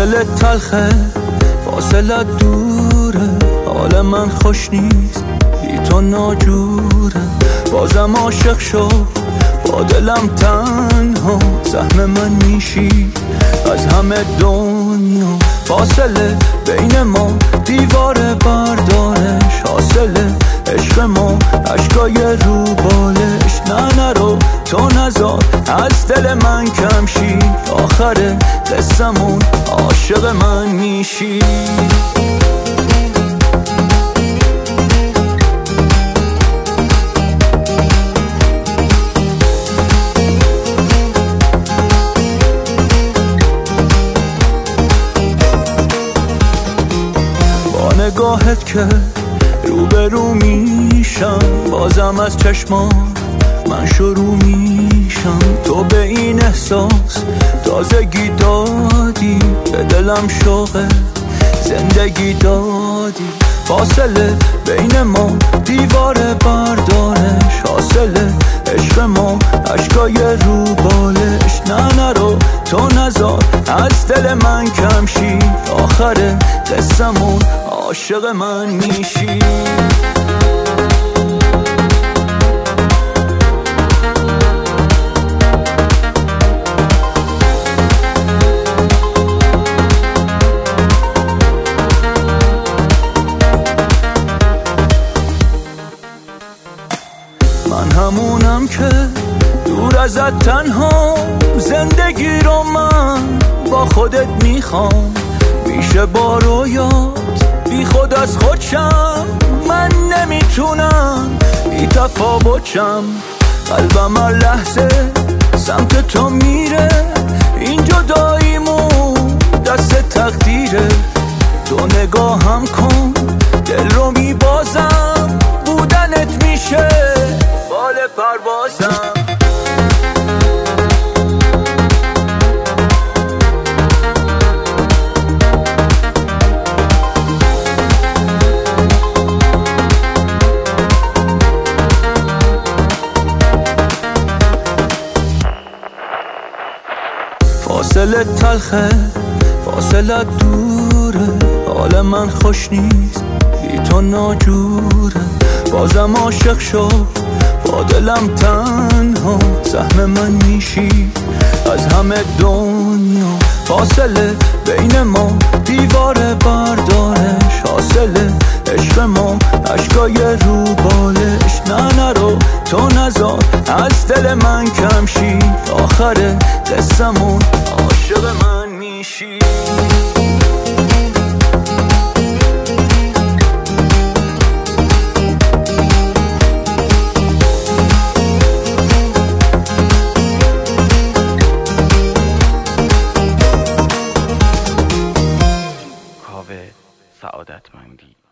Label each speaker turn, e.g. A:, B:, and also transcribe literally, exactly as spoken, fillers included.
A: فاصله تلخه، فاصله دوره، حال من خوش نیست بی تو ناجوره. بازم عاشق شو با دلم تنها، سهم من میشی از همه دنیا. فاصله بین ما دیواره بردارش، حاصله عشق ما عشقای رو بالش. نه نرو تو نزار از دل من کم شی، آخر قصمون عاشق من میشی. نگاهت که روبرو میشم، بازم از چشمان من شروع میشم. تو به این احساس تازگی دادی، به دلم شوق زندگی دادی. فاصله بین ما دیواره بردارش، حاصله عشق ما عشقای رو بالش. نه نرو تو نزار از دل من کم شی، آخر قصمون عاشق من میشی. من همونم که دور ازت تنها، زندگی رو من با خودت میخوام. میشه با رویات بی خود از خودشم، من نمیتونم بی تفاوتشم. قلبم هر لحظه سمت تو میره، این جداییمون دست تقدیره. تو نگاهم کن دل رو میبازم، بودنت میشه بال پروازم. فاصله تلخه، فاصله دوره، حال من خوش نیست بی تو ناجوره. بازم عاشق شو با دلم تنها، سهم من میشی از همه دنیا. فاصله بین ما دیواره بردارش، حاصله عشق ما عشقای رو بالش. نه نرو تو نزار از دل من کم شی، آخر قصمون عاشق من میشی.
B: کاوه سعادتمندی.